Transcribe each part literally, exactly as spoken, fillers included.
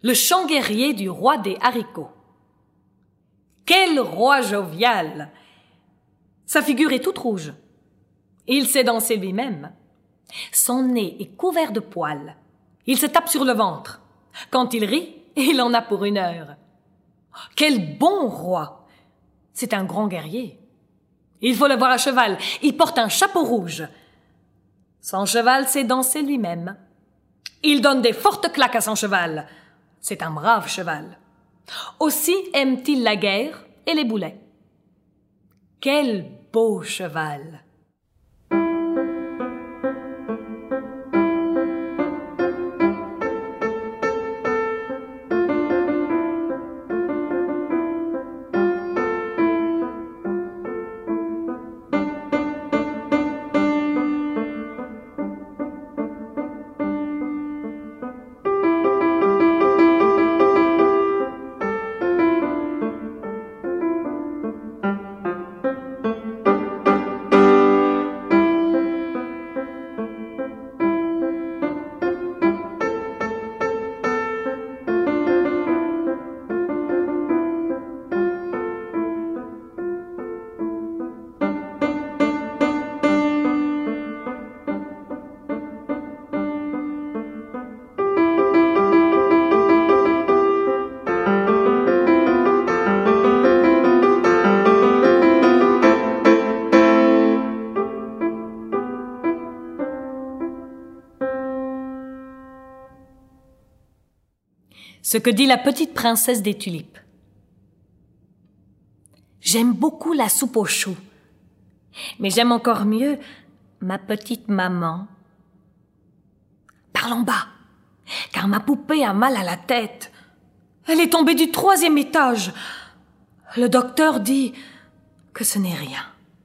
Le chant guerrier du roi des haricots. Quel roi jovial! Sa figure est toute rouge. Il sait danser lui-même. Son nez est couvert de poils. Il se tape sur le ventre. Quand il rit, il en a pour une heure. Quel bon roi! C'est un grand guerrier. Il faut le voir à cheval. Il porte un chapeau rouge. Son cheval sait danser lui-même. Il donne des fortes claques à son cheval. C'est un brave cheval. Aussi aime-t-il la guerre et les boulets. Quel beau cheval! Ce que dit la petite princesse des tulipes. J'aime beaucoup la soupe aux choux, mais j'aime encore mieux ma petite maman. Parlons bas, car ma poupée a mal à la tête. Elle est tombée du troisième étage. Le docteur dit que ce n'est rien.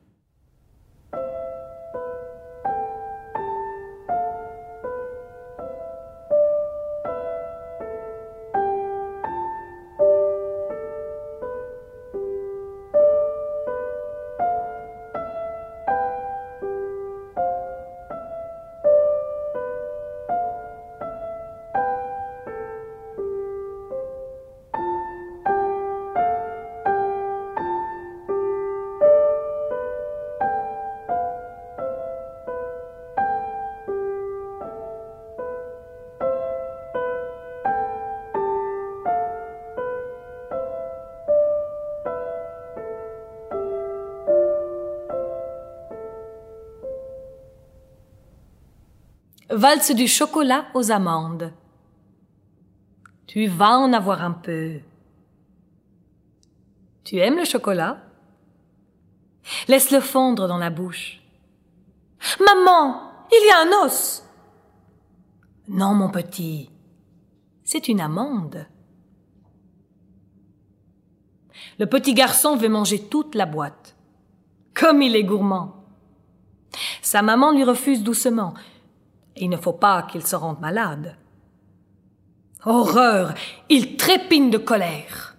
Valse du chocolat aux amandes. Tu vas en avoir un peu. Tu aimes le chocolat? Laisse-le fondre dans la bouche. Maman, il y a un os. Non, mon petit, c'est une amande. Le petit garçon veut manger toute la boîte. Comme il est gourmand. Sa maman lui refuse doucement. Il ne faut pas qu'il se rende malade. Horreur! Il trépigne de colère.